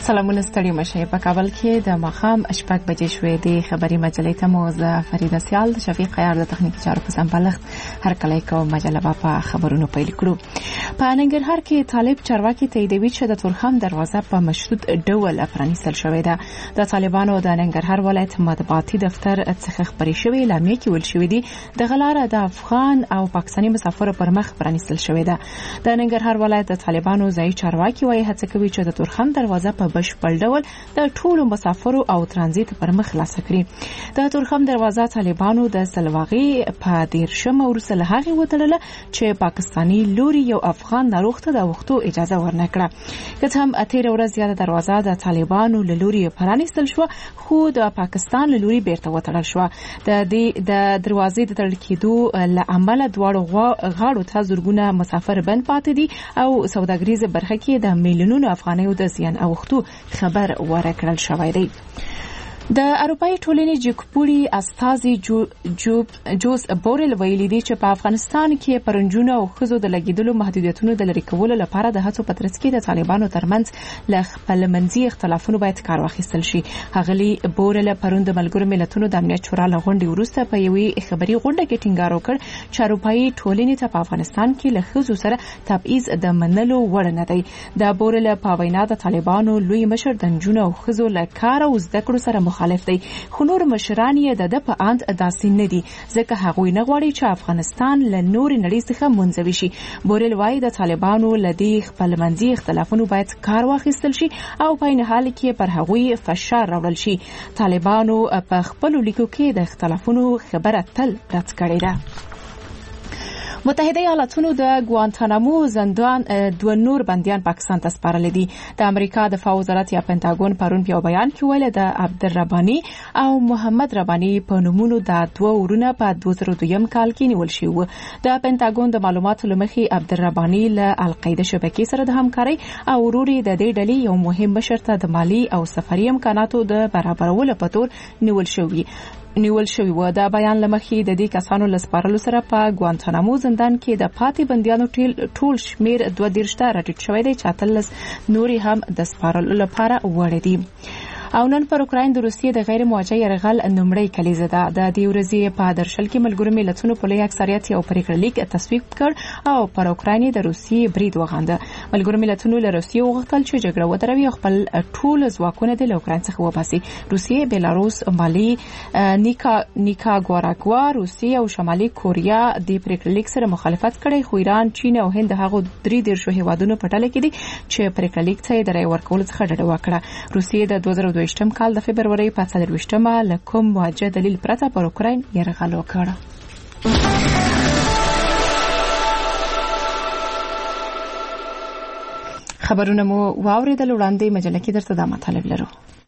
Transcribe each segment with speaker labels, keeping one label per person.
Speaker 1: سلامونه ستړي مشه. په کابل کې د ماښام 8 بجې شوې د خبري مجلې ته مو زه فریده سیال د شفیق عیار د تخنیکی چارو په سمبالښت هر کله کوم مجله په خبرونو پیل کړو. په ننګرهار کې طالب چارواکي تاییدوي چې د تورخم دروازه په مشروط ډول پرانیستل شوې ده. د طالبانو د ننګرهار ولایت مطبوعاتي دفتر څخه خبري شوې اعلامیه کې ویل شوې دي د غلاره د افغان او پاکستاني مسافرو پر مخ پرانیستل شوې ده. د ننګرهار ولایت د طالبانو ځای چارواکي وايي هڅه کوي چې د تورخم دروازه په بشپړ ډول د ټولو مسافرو او ترانزیت پر مخ خلاص کړي. د تورخم دروازه طالبانو د سلواغي په 13 وروسته له هغې وتړله چې پاکستاني لوري یو افغان ناروغ ته د وختو اجازه ورنکړه. که هم اتیر ورځ زیاده دروازه د طالبانو له لوري پرانیستل شو خو د پاکستان له لوري بیرته وتړل شو. د دروازې د تړل کېدو له امله دواړو غاړو ته زرګونه مسافر بند پاتې دي او سوداګریزه برخه کې د میلیونونو افغانیو د زیان اوختو خبر ورکړل شوی دی. د اروپאי ټولنې جګپوړي استازي جوز بورل ویلي دي چې په افغانستان کې پرنجونو او خزو د لګیدلو محدودیتونو د لرې کولو لپاره د هڅو په ترڅ کې د طالبانو ترمنځ له خپلمنځي اختلافونو باید کار واخیستل شي. غلي بورل پروند ملګرو ملتونو د امنیت شورا له غونډې وروسته په یوې خبري غونډه کې ټینګار وکړ چې اروپאי ټولنې ته په افغانستان کې له خزو سره تبعیض د منلو وړ نه دی. د بورل په وینا د طالبانو لوی مشر د نجونو او خزو له کار او زده کړو سره مخالف دی خو نور مشران یې د په اند داسې نه دي ځکه هغوی نه غواړي چې افغانستان له نور نړۍ څخه منځوي شي. بورل وايي د طالبانو لدی خپلمنځي اختلافونو باید کار واخیستل شي او په عین حال کې پر هغوی فشار راوړل شي. طالبانو په خپل لیکو کې د اختلافونو خبره تل رد کړې ده. متحده ایالاتونو د ګوانتانامو زندان دوه نور بنديان پاکستان ته سپارل دي. د امریکا دفاع وزارت یا پنټاګون پرون په بیان کې ویل د عبدالربانی او محمد ربانی په نومونو د دوه ورونه په 2002 کال کې نیول شوی و. د پنټاګون د معلوماتو لمخې عبدالربانی له القاعده شبکې سره د همکاري او وروري د دې ډلې یو مهم مشر ته د مالی او سفري امکاناتو د برابرولو په تور نیول شوی و. د بیان لمخې د دې کسانو لسپارلو سره په ګوانتانامو زندان کې د پاتې بنديانو ټول شمیر 22 ته راټیټ شوی دی چې 13 نوري هم د سپارلو لپاره وړ دي. او نن پر اوکراین د روسیې د غیر موجه يرغل نمړی کلیزه ده. د دې ورځې په درشل کې ملګرو ملتونو په لوی اکثریت یو پریکړه لیک تصویب کړ او پر اوکراین د روسیې برید وغانده. ملګرو ملتونو له روسیې وغوښتل چې جګړه ودروي او خپل ټول ځواکونه د اوکراین څخه وباسي. روسیې، بیلاروس، مالي، نیکاګوراګوا، روسیې او شمالي کوریا د پریکړه لیک سره مخالفت کړي خو ایران، چین او هند هغه 3 هیوادونو په ټاله کې دي چې پریکړه لیک ته د رای ورکول څخه ډډه وکړه. روسیې د 2022 کال د فبرवरी په 23 له کوم موجه دلیل پرته پر اوکراین یرغل وکړ. خبرونه مو واوریدل. وړاندې مجله کې درته دا مطالب لرو.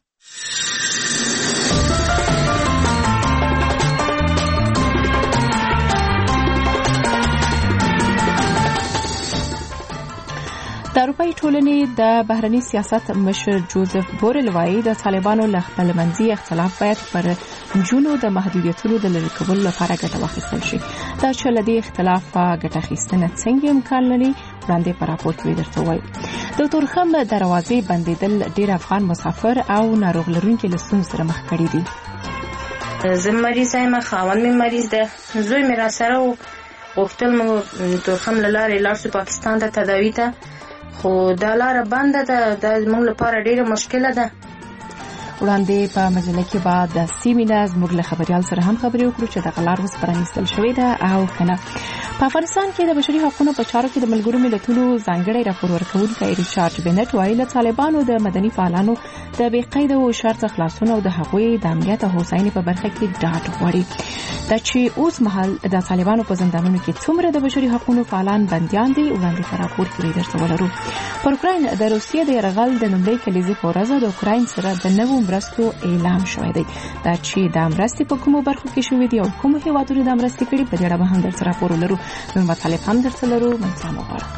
Speaker 1: د اروپאי ټولنې د بهرني سیاست مشر جوزف بورل وايي د طالبانو له خپلمنځي اختلاف باید پر جنو د محدودیتونو د لرې کولو لپاره ګټه واخیستل شي. دا چې له دې اختلاف ګټه اخیستنه څنګه امکان لري وړاندې په راپور کې درته وایي. د تورخم دروازې بندیدل ډېر افغان مسافر او ناروغ لرونکي له ستونزو سره مخ کړي دي.
Speaker 2: زه مریض یم، خاوند مې مریض ده، زوی مې راسره و، غوښتل مو تورخم له لارې لاړ شو پاکستان ته تداوي ته، خو دا لاره بنده ده. دا زموږ لپاره ډیره مشکله ده.
Speaker 1: وړاندې په مجله کې بعد د سیمینار زموږ له خبريال سره هم خبرې وکړو چې د غلار اوس پرانیستل شوې ده او کنه. په افغانستان کې د بشري حقوقو په چارو کې د ملګرو ملتونو ځانګړی راپور ورکوونکی ریچارډ بنټ وایي له طالبانو د مدني فعالانو د بې قید او شرط خلاصون او د هغوی د امنیت او هوساینې په برخه کې ډاډ غواړي. دا چې اوس مهال د طالبانو په زندانونو کې څومره د بشري حقوقو فعالان بنديان دي وړاندې په راپور کې درته ولرو. پر اوکراین د روسیې د یرغل د نومړي کلیزې په ورځ د اوکراین سره د نوو مرستو اعلان شوی دی. دا چې د مرستې په کومو برخو کې شوې دي او کوم هیوادونو د مرستې کړي په دې اړه به هم درته راپور ولرو. نور مطالب هم درته لرو. منځه مو غواړم.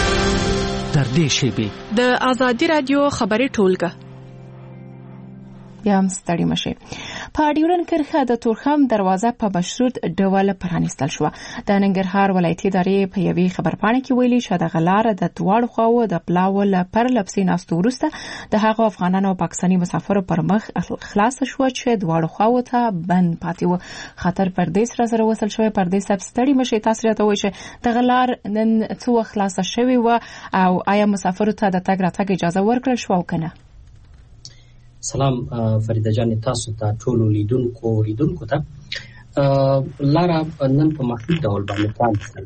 Speaker 3: در دې شیبې
Speaker 4: د ازادي رادیو خبري ټولګه
Speaker 1: بیا هم ستړي مشي. په ډیورن کرښه د تورخم دروازه په مشروط ډول پرانیستل شو. د ننګرهار ولایتي ادارې په یوې خبرپاڼه کې ویلي چې د غلار د دواړو خواو د پلاول پر لپسي ناستو وروسته د هغو افغانانو او پاکستاني مسافرو پر مخ خلاص شو چې دواړو خواو ته بند پاتې و. خطر پردیس را سره وصل شوی. پردیس ستړي مشي. تاسو راته وایئ چې د غلار نن څو خلاص شوی و او آیا مسافرو ته د تګ راتګ اجازه ورکړل شو او کنه؟
Speaker 3: سلام فریده جان، تاسو ته ټول لیدونکو ته لاره نن په محدود ډول باندې پرانیستل.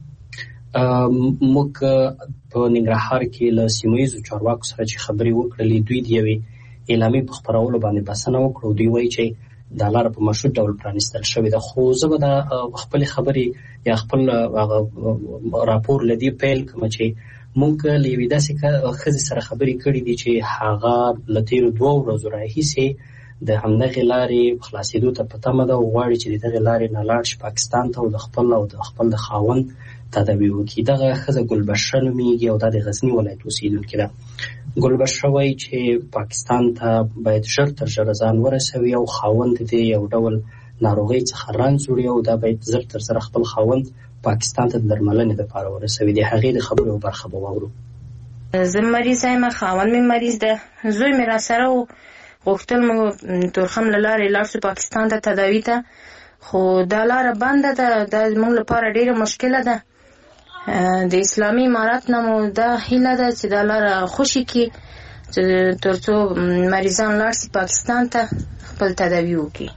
Speaker 3: موږ په ننګرهار کې له سیمه‌ییزو چارواکو سره چې خبرې وکړلې، دوی د یوې اعلامیې په خپرولو باندې بسنه وکړه. دوی وایي چې دا لاره په مشروط ډول پرانیستل شوې ده. خو زه به د خپلې خبرې یا خپل راپور له دې پیل کوم چې موږ له یوې داسې ښځې سره خبرې کړې دي چې هغه له تېرو 2 ورځو راهیسې د همدغې لارې خلاصېدو ته په تمه ده او غواړي چې د دغې لارې نه لاړ شي پاکستان ته او د خپل د خاوند تداوي وکړي. دغه ښځه ګلبشره نومیږي او دا د غزني ولایت اوسېدونکې ده. ګلبشره وایي چې پاکستان ته باید ژر تر ژره ځان ورسوي او خاوند دې یو ډول ناروغۍ څخه رنځ وړي او دا باید زر تر زره خپل خاوند پاکستان ته د درملنې دپاره ورسوي. د هغې د خبرو یوه برخه به واورو.
Speaker 2: زه مریض یم، خاوند مې مریض ده، زوی مې راسره و، غوښتل مو تورخم له لارې لاړ شو پاکستان ته تداوي ته، خو دا لاره بنده ده. دا زموږ لپاره ډېره مشکله ده. د اسلامي امارات نه مو دا هیله ده چې دا لاره خوشي کړي تر څو مریضان لاړ شي پاکستان ته خپل تداوي وکړي.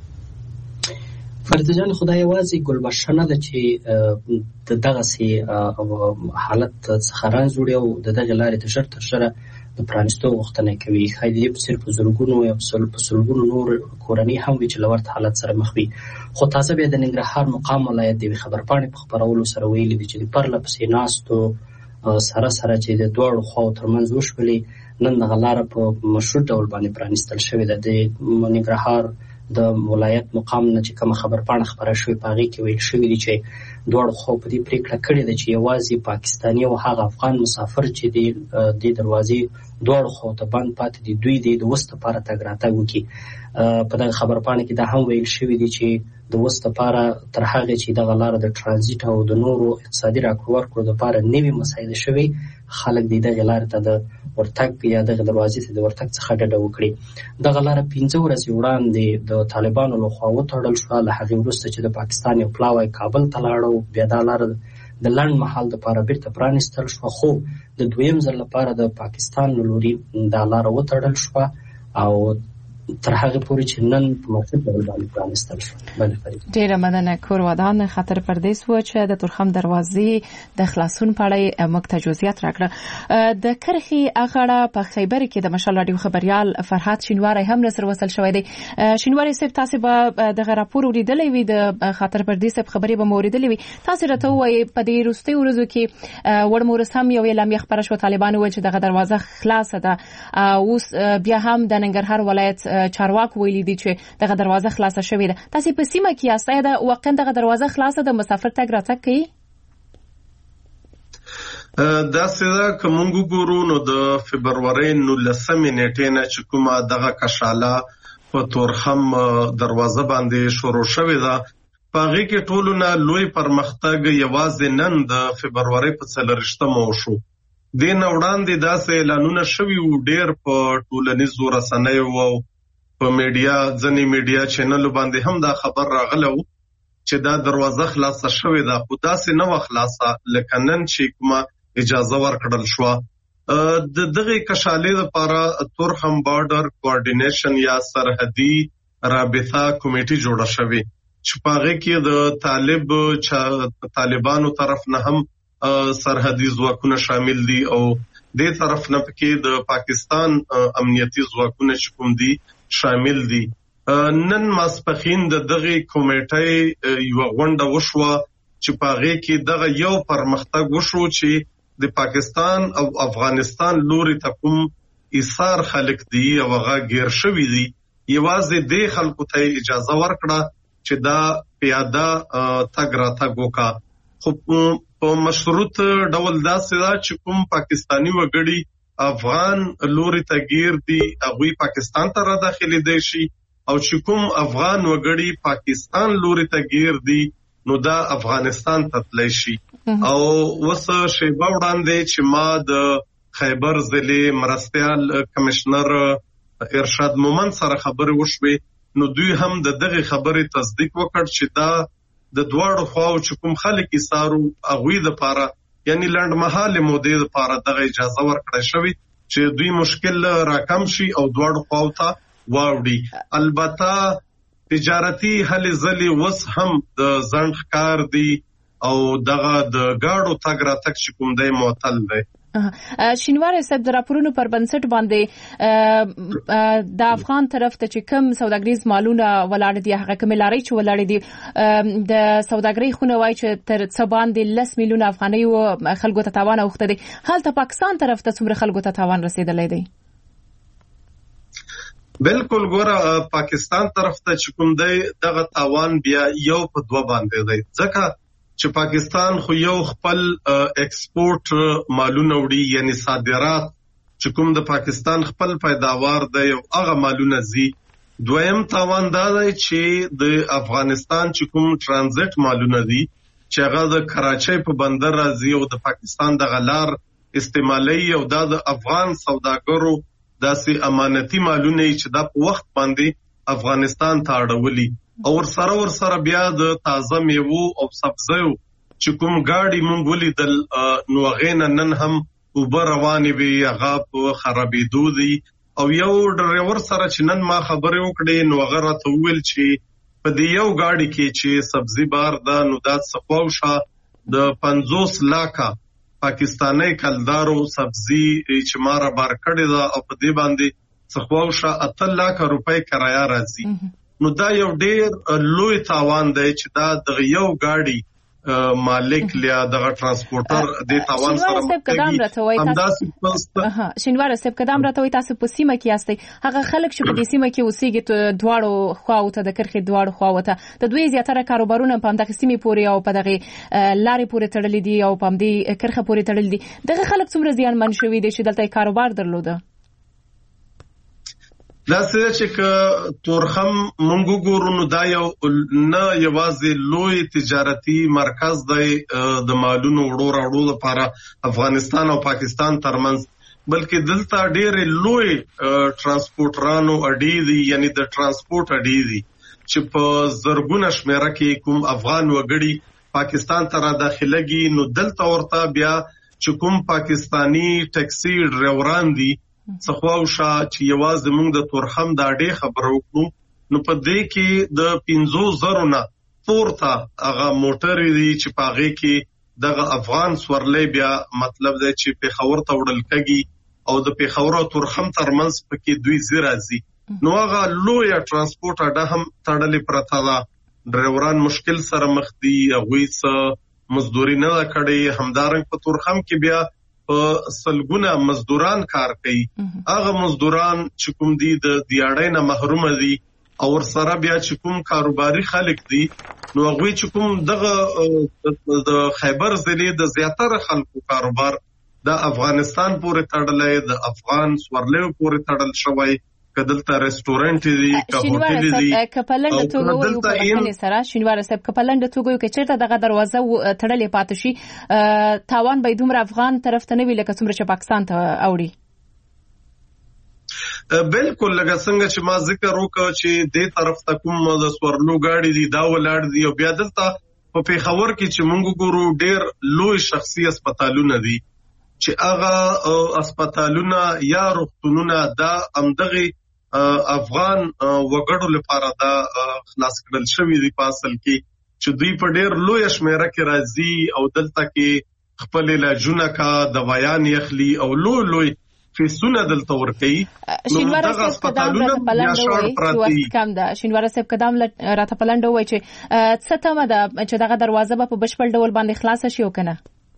Speaker 3: فرید جان، خدای یوازې ګلبشره نه ده چې د دغسې حالت څخه رنځ وړي او د دغې لارې ته ژر تر ژره د پرانیستو غوښتنه کوي. ښایي د دې په څېر په زرګونو یا په سلګونو نور کورنۍ هم وي چې له ورته حالت سره مخ وي. خو تازه بیا د ننګرهار مقام ولایت د یوې خبرپاڼې په خپرولو سره ویلي دي چې د پرله پسې ناستو سره چې د دواړو خواو ترمنځ وشولې، نن دغه لاره په مشروط ډول باندې پرانیستل شوې ده. د ننګرهار د ولایت مقام نه چې کومه خبرپاڼه خپره شوې په هغې کې ویل شوي دي چې دواړو خواو په دې پرېکړه کړې ده چې یوازې پاکستاني او هغه افغان مسافر چې د دروازې دواړو خواو ته بند پاتې دي، دوی د اوس لپاره تګ راتګ وکړي. په دغه خبرپاڼه کې دا هم ویل شوي دي چې د اوس لپاره تر هغې چې دغه لاره د ټرانزیټ او د نورو اقتصادي راکړو ورکړو لپاره نوي مسایل شوي، خلک دغې لارې ته د ورتګ یا دغه دروازې ته د ورتګ څخه ډډه وکړي. دغه لاره 15 ورځې وړاندې د طالبانو لخوا وتړل شوه. له هغې وروسته چې د پاکستان یو پلاوی کابل ته لاړه، بیا دا لاره د لنډ مهال دپاره بیرته پرانیستل شوه. خو د دویم ځل لپاره د پاکستان له لوري دا لاره وتړل شوه او تر هغه پورې چې نن په مشروط ډول باندې پرانیستل شو.
Speaker 1: ډېره مننه. کور ودان خطر پردیس و چې د تورخم دروازې د خلاصون په اړه موږ ته جزئیات راکړه. د کرښې اغاړه په خیبر کې د مشال راډیو خبريال فرحات شینواری هم سره وصل شوی دی. شینواری صاحب، تاسو به دغه راپور ولیدلې وي، د خطر پردیس خبرې به موریدلې وي. تاسو راته وایي په دې وروستي ورځو کې وړمورس هم یو اعلامیه خبره شو، طالبان وایي چې دغه دروازه خلاصه ده. اوس بیا هم د ننګرهار ولایت چارواکو ویلي دي چې دغه دروازه خلاصه شوې ده. تاسو په سیمه کې یاست، دا واقعا دغه دروازه خلاصه ده، مسافر تګ راتګ کوي؟
Speaker 4: دا سره کومو ګورو نو د فبرवरी 19 نیټې نه چې کومه دغه کشاله په تورخم دروازه باندې شروع شوې ده، پاغي کې ټولونه لوی پرمختګ یوازې نن د فبرवरी په 4مه وشو. دین وړاندې داسې اعلانونه شوي وو، ډېر په ټولنیزو رسنیو او په میډیا ځنې میډیا چینل باندې هم دا خبر راغله چې دا دروازه خلاصه شوې ده، خو داسې نه و خلاصه لکه نن چې کومه اجازه ورکړل شوه. د دغه کشالې لپاره تورخم بارډر کوارډینیشن یا سرحدي رابطه کمیټه جوړه شوې چې په هغه کې د طالبانو طرف نه هم سرحدي ځواکونه شامل دي او دې طرف نه پکې د پاکستان امنیتي ځواکونه چې کوم دي شامل دي. نن ماسپخین د دغه کمیټې یو غونډه وشوه چې په هغه کې دغه یو پرمختګ وشو چې د پاکستان او افغانستان لوري ته کوم ایثار خلک دي او هغه غیر شوی دي، یوازې د خلکو ته اجازه ورکړه چې دا پیاده تګ راتګ وکړي. خو په مشروط ډول داسې دا چې کوم پاکستانی وګړي افغان لوري ته گیر دي هغوی پاکستان ته را داخلي دی شي او چې کوم افغان وګړي پاکستان لوري ته گیر دي نو دا افغانستان ته تللی شي. او اوس شیبه وړاندې چې ما د خیبر ضلع مرستیال کمشنر ارشاد مومند سره خبرې وشوې نو دوی هم د دغه خبرې تصدیق وکړ چې دا د دواړو خواو چې کوم خلک یې سارو هغوی دپاره یعنی لنډمهالې مودې دپاره دغه اجازه ورکړی شوې چې دوی مشکل راکم شي او دواړو خواو ته واوړي. البته تجارتي هلې ځلې اوس هم د ځنډ ښکار دي او دغه د ګاډو تګ راتګ چې کوم دی معطل دی.
Speaker 1: شینوار صاحب د راپورونو پر بنسټ باندې د افغان طرف ته چې کوم سوداګریز مالونه ولاړ دي هغه کوم لاري چې ولاړ دي د سوداګرۍ خونه وای چې تر څه باندې 10 میلیونه افغانۍ او خلکو ته تاوان اوخته دي حالت پاکستان طرف ته څومره خلکو ته تاوان رسیدلی دی؟
Speaker 4: بالکل ګوره پاکستان طرف ته چې کوم دی دغه تاوان بیا یو په دوه باندې دی ځکه چې پاکستان خو یو خپل ایکسپورت مالونه وړي یعنی صادرات چې کوم د پاکستان خپل پیداوار دی او هغه مالونه زی. دویم تاوان دا دی چې د افغانستان چې کوم ترانزیت مالونه دي چې هغه د کراچۍ په بندر راځي او د پاکستان د غلار استعمالي او د افغان سوداګرو داسې امانتي مالونه چې دا په وخت باندې افغانستان ته اړولي او ورسره بیا د تازه میوو او سبزیو چې کوم گاډي مونږ ولیدل نو هغه نن هم اوبه روانې وي هغه په خرابېدو دي او یو ډرایور سره چې نن ما خبرې وکړې نو هغه راته وویل چې په دې یو گاډي کې چې سبزي بار ده نو دا څخوشه د 50 لکه پاکستاني کلدارو سبزي چې ما را بار کړې ده او په دې باندې څخوشه 8 لکه روپۍ کرایه راځي. نو دا یو ډیر لوی تاوان دی چې دا د یو گاډي مالک لیا دغه ترانسپورټر د تاوان سره
Speaker 1: شینوار صاحب قدم راته تاسو په سیمه کې یاستئ هغه خلک چې په دې سیمه کې اوسېږي ته دواړو خواو ته د کرخې دواړو خواو ته د دوی زیاتره کاروبارونه په همدغه سیمه پورې او په دغه لارې پورې تړلې دي او په همدې کرخه پورې تړلې دي دغه خلک څومره زیانمن شوي دي چې دلته کاروبار درلوده؟
Speaker 4: دا څه چې تورخم مونږ ګورو نو دا یو نه یوازې لوی تجارتي مرکز دی د مالونو وړو لپاره افغانستان او پاکستان ترمنځ بلکې دلته ډېر لوی ترانسپورټرانو اډې دي یعنی د ترانسپورټ اډې دي چې په زرګونه شمیره کې کوم افغان وګړي پاکستان ته را داخليږي نو دلته ورته بیا چې کوم پاکستانی ټیکسي ډرایوران دي څخواوشه چې یوازې موږ د تورخم د اډې خبرو وکړو نو په دې کې د 500,000 نه پورته هغه موټر دي چې په هغه کې دغه افغان سورلې بیا مطلب دی چې پیښور ته وړل کېږي او د پیښور او تورخم ترمنځ پکې دوی زیرازي نو هغه لوی ترانسپورت اډه هم تړلې پرته ده ډرایوران مشکل سره مخ دي هغوی څه مزدوري نه کړي همدارنګ په تورخم کې بیا سلګونه مزدوران کار کوي هغه مزدوران چې کوم دي د دیاړۍ نه محروم دي او ورسره بیا چې کوم کاروباري خلک دي نو هغوی چې کوم دغه د خیبر ضلع د زیاتره خلکو کاروبار د افغانستان پورې تړلې د افغان سورلې پورې تړل شوی کدلته ریسټورانټ دي که هوټل دي
Speaker 1: کپلند توګه یو په سره شینوار صاحب کپلند توګه کې چیرته دغه دروازه تړلې پاتې شي تاوان به دومره افغان طرف ته نه وی لکه څومره چې پاکستان ته اوړي.
Speaker 4: بالکل لکه څنګه چې ما ذکر وکړ چې دې طرف ته کوم د سورلو گاډي دي دا ولاړ دي او بیا دلته په پیښور کې چې موږ ګورو ډېر لوی شخصي هسپتالونه دي چې هغه هسپتالونه یا روغتونونه دا همدغه افغان وګړو لپاره دا خلاص کړل شوی دی په اصل کې چې دوی په ډېر لوی شمیره کې راځي او دلته کې خپل علاجونه کا دوايان یخلي او لوی فیسونه دلته ورکوي
Speaker 1: شینوار صاحب قدم راته پلنډ وای چې څه تمه ده چې دغه دروازه به په بشپړ ډول باندې خلاص شي او کنه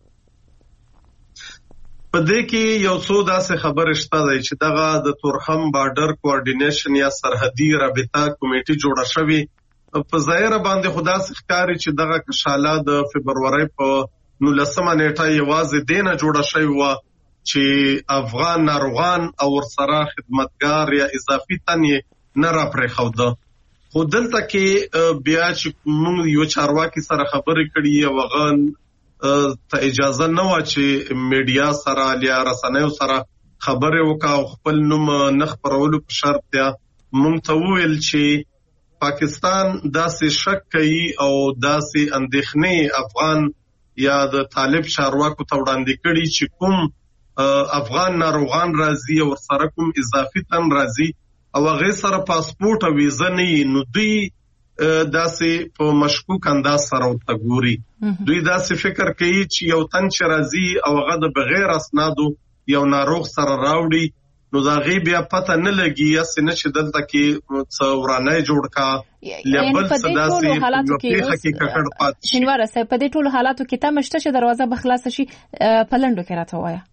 Speaker 4: په دې کې یو څو داسې خبرې شته دی چې دغه د تورخم بارډر کوارډینیشن یا سرحدي رابطه کمیټه جوړه شوې په ظاهر باندې خدا ښکاري چې دغه کشاله د فبرवरी په 19 نیټه یوازې دینه جوړه شوې و چې افغان ناروغان او ورسره خدمتګار یا اضافي تن نه را پرې خوده. خو دلته کې بیا چې موږ یو چارواکي سره خبرې کړي او هغه ته اجازه نه و چې میډیا سره یا رسنیو سره خبرې وکړي او خپل نوم نه خپرولو په شرط دی. موږ ته وویل چې پاکستان داسې شک کوي او داسې اندېښنې افغان یا د طالب چارواکو ته وړاندې کړي چې کوم افغان ناروغان راځي او ورسره کوم اضافي تن راځي او هغه سره پاسپورت او ویزه نه وي، نو دوی داسې په مشکوک انداز سره ورته ګوري. دوی داسې فکر کوي چې یو تن چې راځي او هغه د بغیر اسنادو یو ناروغ سره راوړي، نو دا غي بیا پته نه لګي اسنه چې دلته کې څورانه جوړ کا لیبل صداسي په حقیقت پات
Speaker 1: شنواره سه په دې ټولو حالاتو کې تمشته چې دروازه بخلاص شي پلندو کې راته وایا.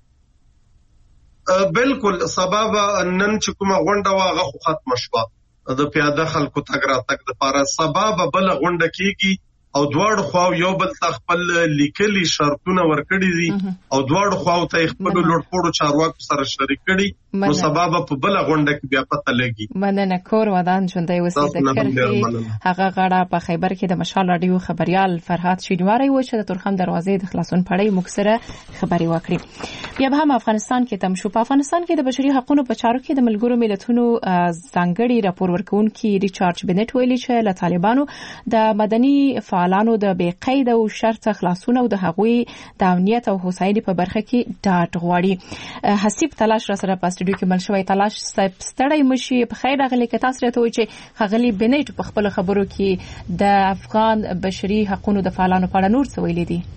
Speaker 4: بالکل سبب نن چې کومه غونډه واغه خو ختم شوه د پیاده خلکو تګ را تک د لپاره سبب بل غونډه کیږي او دواړو خواو یو بل خپل لیکلي شرطونه ورکړي دي او دواړو خواو ته خپل لوړپوړو چارواکو سره شریک کړي، نو سبب په بل غونډه کې بیا پته لګي.
Speaker 1: مننه. کور ودان ژوندۍ اوسې د کرخي هغه غړه په خیبر کې د مشال رادیو خبريال فرهاد شینواری و چې د تورخم دروازې د خلاصون پړې مکسره خبري وکړي. بیا به هم افغانستان کې تم شو. په افغانستان کې د بشري حقوقو په چارو کې د ملګرو ملتونو ځانګړي راپور ورکونکي ریچارډ بنټ ویلي چې له طالبانو د مدني فعالانو د بې قید او شرط خلاصون او د هغوی د امنیت او هوساینې په برخه کې ډاډ غواړي. حسیب تلاش را سره په استودیو کې مل شوی. تلاش ستړی مشي په خیر غلي کې تاسو راته وایي چې خغلی بنټ په خپل خبرو کې د افغان بشري حقوقو د فعالانو په اړه نور څه ویلي دي.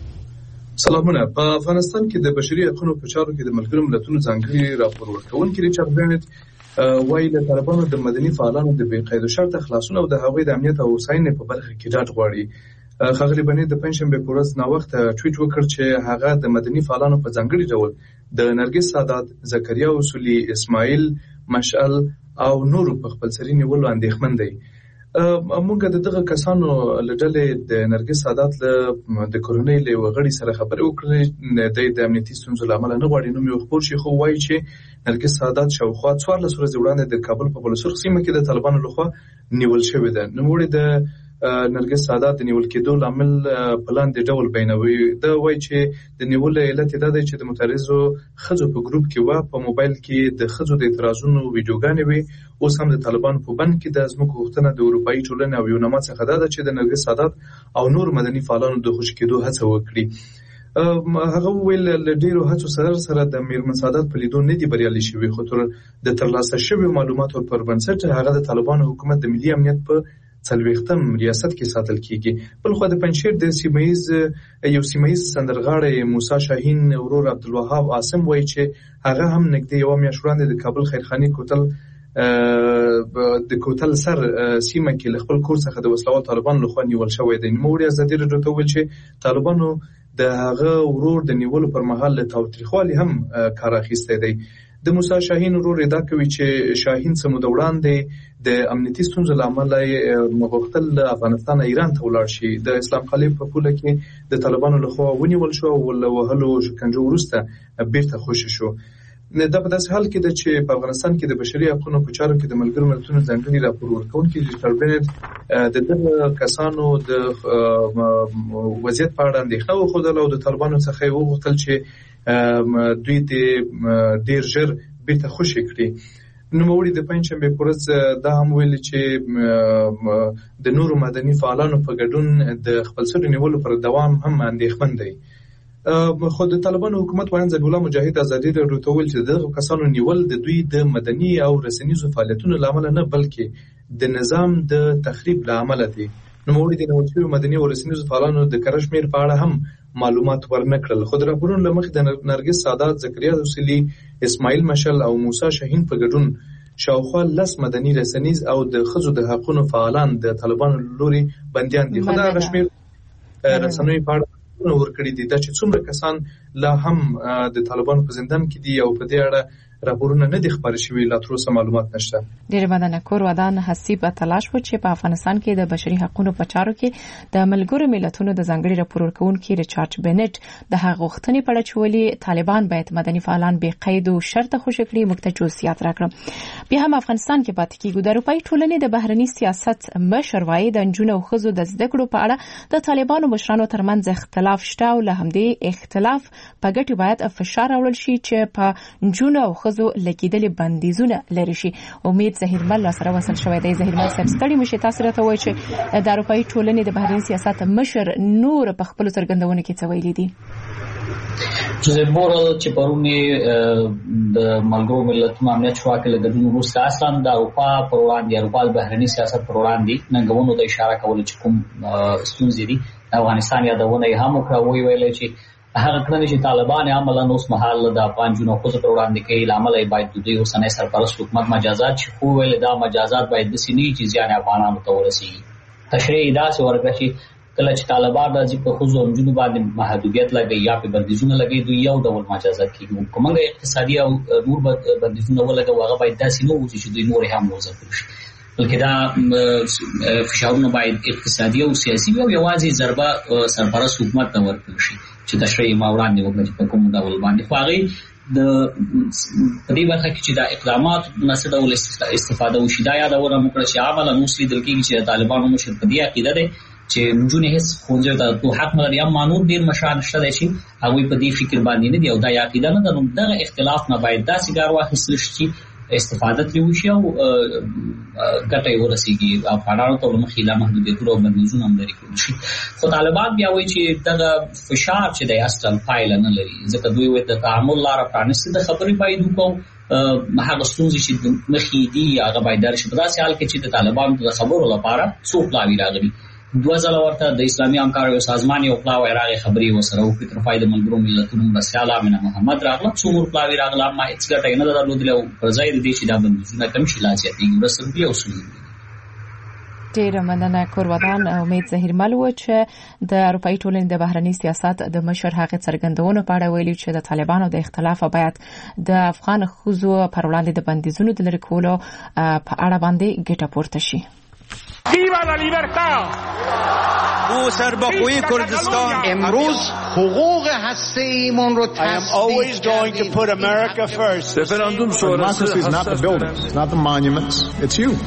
Speaker 5: سلامونه. په افغانستان کې د بشري حقوقو په چارو کې د ملګرو ملتونو ځانګړي راپور ورکونکي ریچارډ بنټ وایي د طالبانو د مدني فعالانو د بې قید شرط خلاصون او د هغوی د امنیت او هوساینې په برخه کې ډاډ غواړي. خغلی بنټ د پنځشنبه په ورځ ناوخت ټویټ وکړ چې هغه د مدني فعالانو په ځانګړي ډول د نرګس سادات، زکریا اصولي، اسماعیل مشعل او نورو په خپل سری نیولو اندېښمن دی. موږ د دغه کسانو لړلې د نرګس سادات له د کورونې له وغړي سره خبرې وکړې د امنیتي ستونزو لامل نه غواړي نو یو خبر شي خو وایي چې نرګس سادات شاوخوا 14 ورځې وړاندې د کابل په بلوسرخ سیمه کې د طالبانو لخوا نیول شوې ده. نو وړي د نرګس سادات د نیول کېدو لامل پلان د ډول بینوي. دا وایي چې د نیول علت دا دی چې د متعرضو خزو په ګروپ کې و په موبایل کې د خزو د اعتراضونو ویډیوګانې وي. اوس هم د طالبانو په بند کې د ځمکو غوښتنه د اروپאי ټولنې او یونما څخه دا ده چې د نرګس سادات او نور مدني فعالانو د خوشی کېدو هڅه وکړي. هغه ویل له ډیرو هڅو سره د میرمن سادات په لیدو نه دی بریالي شوی، خو د ترلاسه شوی معلوماتو پر بنسټ هغه د طالبانو حکومت د ملي امنیت په څلوېښتم ریاست کې ساتل کیږي. بل خو د پنځشیر د سیمایي سندرغاړی موسی شاهین ورور عبدالوهاب عاصم وایي چې هغه هم نږدې یو میاشت وړاندې د کابل خیرخاني کوتل سر سیمه کې له خپل کور څخه د وسلوال طالبان لخوا نیول شوی دی. نوموړي ازادي راډیو ته ویل چې طالبانو د هغه ورور د نیولو پر مهال له تاوتریخوالي هم کار اخیستی دی. د موسی شاهین ورور ادعا کوي چې شاهین سمو د وړاندې د امنیتي ستونزو له امله مغوښتل افغانستان ایران ته ولاړ شي. د اسلام قلعه په پوله کې د طالبانو لخوا ونیول شو او له وهلو شکنجو وروسته بیرته خوشی شو. دا په داسې حال کې ده چې په افغانستان کې د بشري حقوقو په چارو کې د ملګرو ملتونو ځانګړي راپور ورکونکي ریچارډ بنټ د دغه کسانو د وضعیت په اړه اندېښنه وښودله او د طالبانو څخه یې وغوښتل چې دوی ډېر ژر بیرته خوشي کړي. نوموړي د پنځشنبې په ورځ دا هم ویلي چې د نورو مدني فعالانو په ګډون د خپلسرو نیولو پر دوام هم اندېښمن دی. خو د طالبانو حکومت وایي ذبیح الله مجاهد ازادي راډیو ته ویل چې دغه کسانو نیول د دوی د مدني او رسنیزو فعالیتونو لامل نه بلکې د نظام د تخریب لامل دی. نوموړي د نیول شویو مدني او رسنیزو فعالانو د کره شمېر په اړه هم معلومات ورنکړل. خو د راپورونو له مخې د نرګس سادات، زکریا اصولي، اسماعیل مشعل او موسی شاهین په ګډون شاوخوا 10 مدني رسنیز او د ښځو د حقوقو فعالان د طالبانو لوري بنديان دي. خو دا شمېر رسنیو په اړه ورکړي دي دا چې څومره کسان لا هم د طالبانو په زندان کې دي او په دې اړه راپورونه نه دي خبرې شوي، لا تر اوسه معلومات نشته.
Speaker 1: ډېر مننه. کور ودان حسیب تلاش و چې په افغانستان کې د بشري حقوقو په چارو کې د ملګرو ملتونو د ځانګړي راپور ورکونکي ریچارډ بنټ د هغه غوښتنې په اړه چې ولې طالبان باید مدني فعالان بې قید او شرط خوشی کړي موږ ته جزئیات راکړم. بیا هم افغانستان کې پاتې کیږي. د اروپאי ټولنې د بهرني سیاست مشر وايي د نجونو او ښځو د زده کړو په اړه د طالبانو مشرانو ترمنځ اختلاف شته او له همدې اختلاف په ګټه باید فشار راوړل شي چې په نجونو او ښځو لګیدلې بندیزونه لري شي. امید زهیرمل سره وصل شوی دی. زهیرمل صاحب ستړي مشه تاسو راته وایي چې د اروپאי ټولنې د بهرني سیاست مشر نور په خپل څرګندونه کې څه ویلي دي؟
Speaker 6: جوزیف بورل چې پرونی د ملګرو ملتونو امنیت شورا کې د ګډون وروسته اصلا د اروپا پر وړاندې اروپا د بهرني سیاست پر وړاندې ننګونو ته اشاره کوله چې کوم ستونزې دي. افغانستان یادونه یې هم وکړه، ویل چې هغه کړنې چې طالبان عملاً اوس مهال د افغان جنو خو پر وړاندې کوي لامل یې باید د دوی اوسنۍ سرپرست حکومت مجازات چې خو ویل دا مجازات باید د سینې چې ځان افغانانو ته ورسیږي. تشریح دا څه ورکړي چې کله چې طالبان راځي په خو ځو جنو باندې محدودیت لګي یا په بندیزونه لګي دوی یو ډول مجازات کوي. کومه اقتصادي او نور بندیزونه ولګي هغه باید داسې نه وي چې دوی نور هم وځي، بلکې دا فشارونه باید اقتصادي او سیاسي او یوازې ضربه سرپرست حکومت ته ورکړي شي چې تشریح ما وړاندې وکړي په کوم ډول باندې. خو هغه د دې برخه کې چې دا اقدامات مناسب ډول استفاده وشي دا یادونه وکړه چې عملاً اوس لیدل کېږي چې طالبانو مشر په دې عقیده دي چې نجونې هیڅ ښوونځي ته حق نه لري. هم مانور ډېر مشران شته دي چې هغوی په دې فکر باندې نه دي او دا عقیده نه ده. نو دغه اختلاف نه باید داسې کار واخیستل شي چې استفاده ترې وشي او ګټه یې ورسیږي افغانانو ته له مخې لا محدودیتونه او بندیزونه هم لرې کړل شي. خو طالبان بیا وایي چې دغه فشار چې دی اصلا پایله نه لري، ځکه دوی وایي د تعامل لاره پرانیستې د خبرې باید وکړو، هغه ستونزې چې مخې دي هغه باید در شي. په داسې حال کې چې د طالبانو د خبرو لپاره څو پلاوي راغلي. 2000 ورته د اسلامي همکاریو سازمان یو پلاوی راغی خبري وسره او فکر فائدې ملګرو ملتونو مرستيال امینه محمد راغله څومره پلاوی راغله ما هیڅ ګټه نه درلودله او پر ځای دې چې دا بندونه کم شي لاسياتي ورسره یو څه.
Speaker 1: ډیره مننه. کور ودان امید زهیرمل و چې د اروپאי ټولنې د بهرني سیاست د مشر هغه څرګندونو په اړه ویلي چې د طالبانو د اختلاف باید د افغان ښځو پر وړاندې د بندیزونو د لرې کولو په اړه باندې ګټه پورته شي.
Speaker 7: Viva la libertad!
Speaker 8: او سربخوی کردستان
Speaker 9: امروز حقوق هسته‌ایمون رو
Speaker 7: I am always going to put America first.
Speaker 10: Referendum sonrası is not the buildings, it's not the monuments, it's you.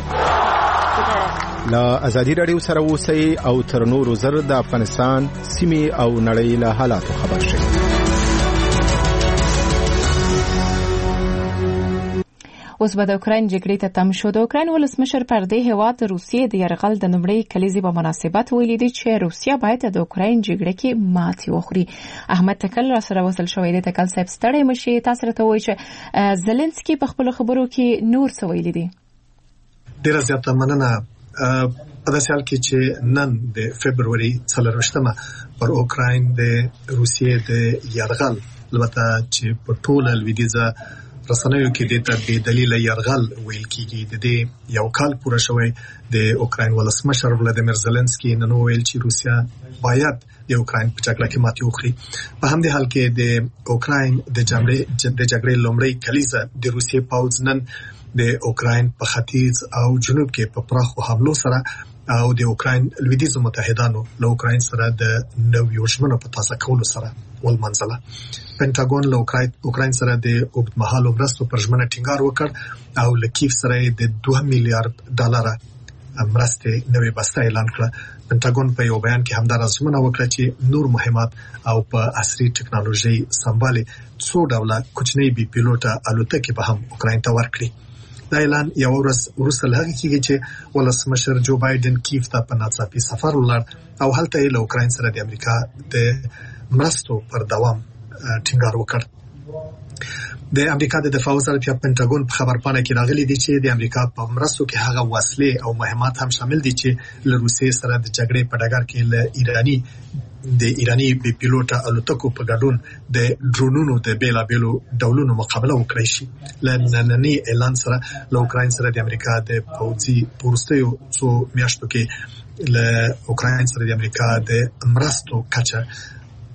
Speaker 10: لا ازادي رادیو سره اوسئ او تر نورو زر د افغانستان سیمې او نړۍ له حالاتو خبر شئ.
Speaker 1: اوس به د اوکراین جګړې ته تم شو. د اوکراین ولسمشر پر دې هیواد د روسیې د یرغل د نومړۍ کلیزې په مناسبت ویلي دی چې روسیا باید د اوکراین جګړه کې ماتې وخوري. احمد تکل را سره وصل شوی دی. تکل صاحب ستړی مشي، تاسو راته وایي چې زيلنسکي په خپل خبرو کې نور څه ویلي دي؟
Speaker 11: ډیره زیاته مننه. په داسې حال کې چې نن د فبرवरी 24مه پر اوکراین د روسیې د یرغل البته چې په ټوله لویدیځه رسنیو کې د بې دلیل یرغل ویل کېږي. د دې یو کال پوره شوی. د اوکراین ولسمشر ولادیمیر زيلنسکي نن ویل چې روسیا باید د اوکراین په جګړه کې ماتې وکړي. په همدې حال کې د اوکراین د جګړې لومړۍ کلیزه د روسیې پوځ نن د اوکراین په ختیځ او جنوب کې په پراخو حملو سره او د اوکراین لویدیځو متحدانو له اوکراین سره د نویو ژمنو په تازه کولو سره ولمنځله. پینټاګون له اوکراین سره د اوږدمهالو مرستو پر ژمنه ټینګار وکړ او له کیف سره د $2 میلیارډ مرستې نوې بسته اعلان کړه. پینټاګون په یو بیان کې همدارس ژمنه وکړه چې نور مهمات او په عصري ټکنالوژي سمبالي څو ډوله کوچنۍ بي پیلوټه الوتکې به هم اوکراین ته ورکړي. دا اعلان یو ورځ وروسته له هغې کېږي چې ولسمشر جو بایدن کیف ته په ناڅاپي سفر ولاړ او هلته یې له اوکراین سره د امریکا د مرستو پر دوام ټینګار وکړ. د امریکا د دفاع وزارت یا پینټاګون په خبرپاڼه کې راغلي دي چې د امریکا په مرستو کې هغه وسلې او مهمات هم شامل دي چې له روسیې سره د جګړې په ډګر کې له ایرانی بي پیلوټه الوتکو په ګډون د ډرونونو د بیلابېلو ډولونو مقابله وکړي شي. له ننني اعلان سره له اوکراین سره د امریکا د پوځي پورستیو څو میاشتو کې له اوکراین سره د امریکا د مرستو کچه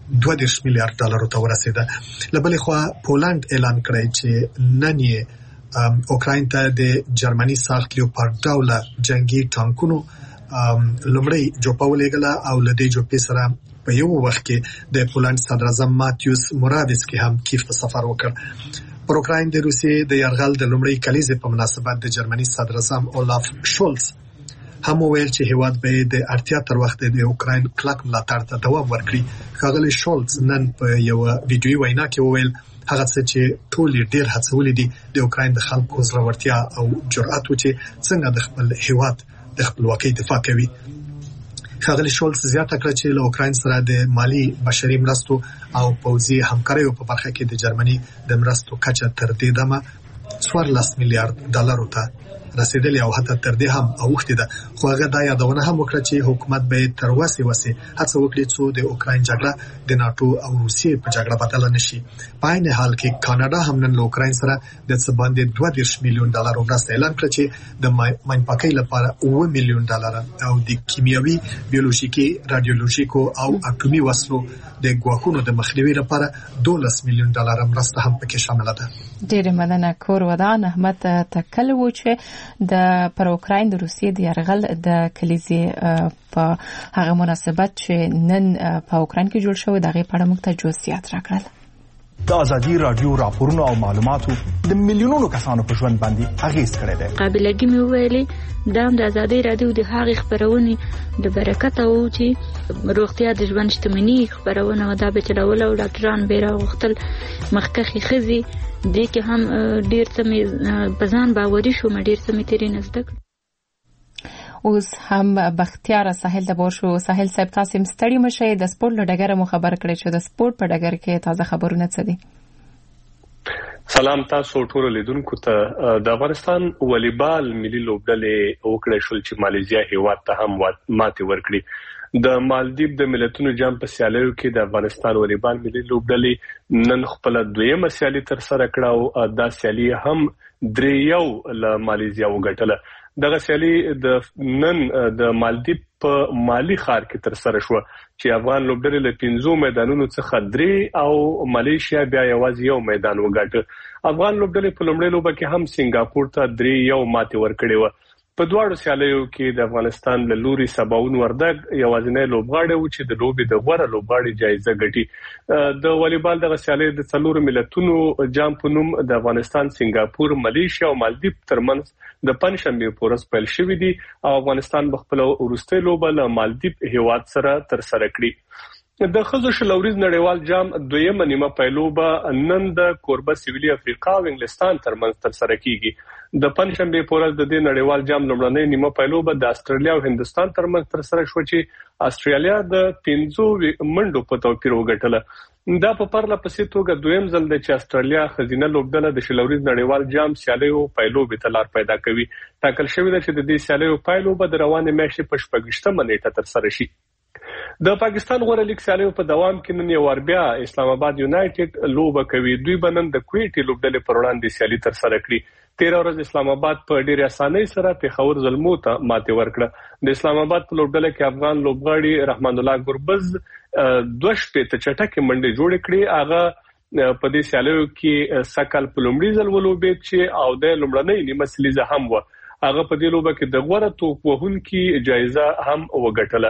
Speaker 11: $22 میلیارډ ته ورسېده. له بلې خوا پولند اعلان کړی چې نن یې اوکراین ته د جرمني ساخت لیوپارډ ډوله جنگي ټانکونو لومړی جوپه ولېږله او له دې جوپې سره په یو وخت کې د پولند صدر اعظم ماتیوس موراویسکي هم کیف ته سفر وکړ. پر اوکراین د روسیې د یرغل د لومړۍ کلیزې په مناسبت د جرمني صدر اعظم اولاف شولز هم وویل چې هیواد به د اړتیا تر وخت د اوکراین کلک ملاتړ ته دوام ورکړي. ښاغلی شولز نن په یو ویډیویي وینا کې وویل هغه څه چې ټول ډیر هڅولي دي د اوکراین د خلکو زړورتیا او جرأت و چې څنګه د خپل هیواد د خپلواکۍ دفاع کوي. ښاغلی شولز زیاته کړه چې له اوکراین سره د مالی بشري مرستو او پوځي همکاریو په برخه کې د جرمني د مرستو کچه تر دې دمه $14 میلیارډ ته رسیدلی او حتی تر دې هم اوښتې ده. خو هغه دا یادونه هم وکړه چې حکومت به تر وسې هڅه وکړي څو د اوکراین جګړه د ناتو او روسیې په جګړه بدله نشي. په عین حال کې کاناډا هم نن له اوکراین سره د څه باندې $22 میلیون مرسته اعلان کړه چې د ماینپاکۍ لپاره $8 میلیون او د کیمیاوي، بیولوژیکي، رادیولوژیکو او اټومي وسلو د ګواښونو د مخنیوي لپاره $12 میلیون مرسته هم پکې شامل ده.
Speaker 1: ډېر مننه. کور ودان احمد تکل و چې د پر اوکراین د روسیې د یرغل د کلیزې په هغه مناسبت چې نن په اوکراین کې جوړ شوی دغه په اړه موږ ته جزئیات راکړل.
Speaker 12: د ازادي رادیو راپورونو او معلوماتو د میلیونونو کسانو په ژوند باندې اغیز کړی دی.
Speaker 13: قابلیت مې ویلي دا د ازادي رادیو د هغې خبرونه د برکت او چې روغتیا د ژوند شتمنۍ خبرونه ودا به چلول او ډاکټران به راغختل مخکخي خزي دې کې هم ډیر څه مې بزان باوري شو مې ډیر څه مې تیرې نزد کړ.
Speaker 1: اوس هم بختیار ساحل د بورشو ساحل صاحب تاسو مستړی مشه د سپورت لډګر مو خبر کړی چې د سپورت په ډګر کې تازه خبرونه څه دي؟
Speaker 14: سلام تاسو ټول لیدونکو ته. د افغانستان والیبال ملي لوبډلې وکړې شول چې ماليزیا هیواد ته هم ماتې ورکړي. د مالدیپ د ملتونو جام په سیالیو کې د افغانستان والیبال ملي لوبډلې نن خپل دویمه سیالي تر سره کړه او دا سیالي هم 3-1 له ماليزیا وګټله. دغه سیالي د نن د مالدیپ په مالی ښار کې تر سره شو چې افغان لوبډلې له 5 میدانونو څخه 3 او ماليشیا بیا یوازې یو میدان وګاټه. افغان لوبډلې په لومړۍ لوبه کې هم سنگاپور ته 3-1 ماتې ورکړې و. په دواړو سیالیو کې د افغانستان له لوري سباون وردګ یوازینی لوبغاړی و چې د لوبې د غوره لوبغاړي جایزه ګټي. د والیبال دغه سیالي د 4 ملتونو جام په نوم د افغانستان، سنگاپور، ماليشیا او مالدیپ ترمنځ د پنځشنبه په ورځ پیل شوې دي او افغانستان خپل وروستۍ لوبه له مالدیپ هیواد سره تر سره کړي. د خزو شلوريز نړیوال جام دویمه نیمه پیلوبه نن د کوربه سویلي افریقا او انګلستان ترمنځ تر سره کیږي. د پنځشنبه په ورځ د دې نړیوال جام لومړنۍ نیمه پیلوبه د استرالیا او هندستان ترمنځ تر سره شو چې استرالیا د 15 منډو په توپیر وګټله. دا په پرله پسې توګه دویم ځل دی چې استرالیا خزینه لوبډله د شلوريز نړیوال جام سیالیو پیلوبې ته لار پیدا کوي. ټاکل شوی دی چې د دې سیالیو پیلوبه د روانې میاشتې په 28مه نیټه تر سره شي. د پاکستان غوړه لیګ سیالیو په دوام کې نن یو بیا اسلام آباد یونایټډ لوبه کوي. دوی بنن د کویټې لوبډلې پر وړاندې سیالي تر سره کړي. 13 ورځ اسلام آباد په ډېر اسانۍ سره پیښور زلمو ته ماتې ورکړه. د اسلام آباد په لوبډله کې افغان لوبغاړي رحمان الله ګربز 2 شپې چټکه منډه جوړ کړې. هغه په دې سیالیو کې سکل په لومړي ځل ولوبېد چې او د لومړنۍ نیمه سلیزه هم و. هغه په دې لوبه کې د غوړه توپ وهونکي جایزه هم وګټله.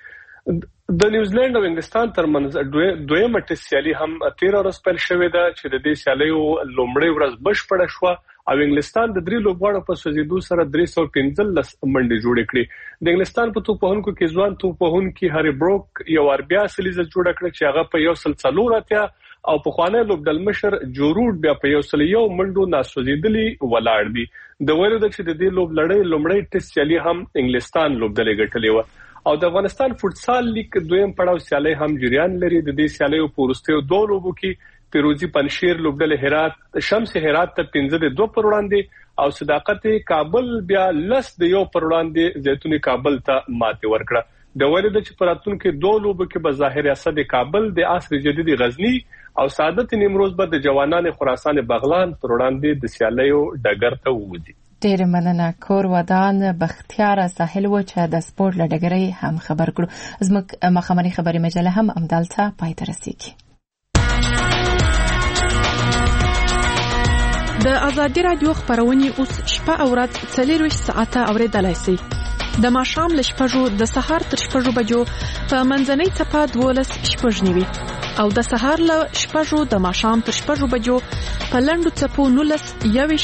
Speaker 14: د نیوزیلند او انګلستان ترمنځ دویمه ټیسټ سیالي هم 13 ورځ پیل شوې ده چې د دې سیالیو لومړۍ ورځ بشپړه شوه او انګلستان د 3 لوبغاړو په سوځېدو سره 315 منډې جوړې کړې. د انګلستان په توپ وهونکو کې ځوان توپ وهونکي هاري بروک یو بیا سلیزه جوړه کړه چې هغه په 140 او په خوانه لوبډل مشر جوروډ بیا په 101 منډو ناسوځېدلي ولاړ دي. د ویلو د چې د دې لوبلړۍ لومړۍ ټیسټ سیالي هم انګلستان لوبډلې ګټلې و. او د افغانستان فوټسال لیګ دویم پړاو سیالي هم جریان لري. د دې سیالیو په وروستیو 2 لوبو کې پیروزی پنشیر لوبډلې هرات شمس هرات ته 15-2 پر وړاندې او صداقت کابل بیا 10-1 پر وړاندې زیتونی کابل ته ماتې ورکړه. د ولیدل چې پراتون کې 2 لوبو کې به ظاهر اسد کابل د عصر جدید غزنی او سعادت نیمروز به د جوانان خراسان بغلان پر وړاندې د سیالیو ډګر ته وځي.
Speaker 1: ډېر مننه. کور ودان بختیار ساحل و چې د سپورت لډګري هم خبر کړو. زموږ مخامخ خبري مجله هم امدالته پای ته رسیږي.
Speaker 15: د ازادي رادیو خبرونه اوس شپه او ورځ 24 ساعته اوریدلای شئ. د ماښام له 6 د سهار تر 6 بجو په منځنۍ ټپه 12:09 او د سهار له 6 د ماښام تر 6 بجو په لنډو ټپو 19:21